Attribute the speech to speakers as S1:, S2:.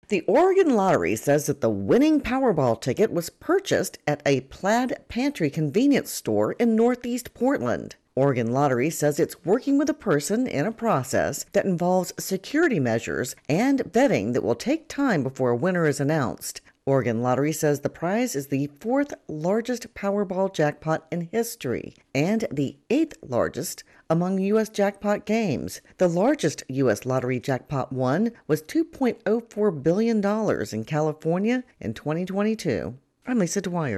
S1: The Oregon Lottery says that the winning Powerball ticket was purchased at a Plaid Pantry convenience store in Northeast Portland. Oregon Lottery says it's working with a person in a process that involves security measures and vetting that will take time before a winner is announced. Oregon Lottery says the prize is the fourth largest Powerball jackpot in history and the eighth largest among U.S. jackpot games. The largest U.S. lottery jackpot won was $2.04 billion in California in 2022. I'm Lisa Dwyer.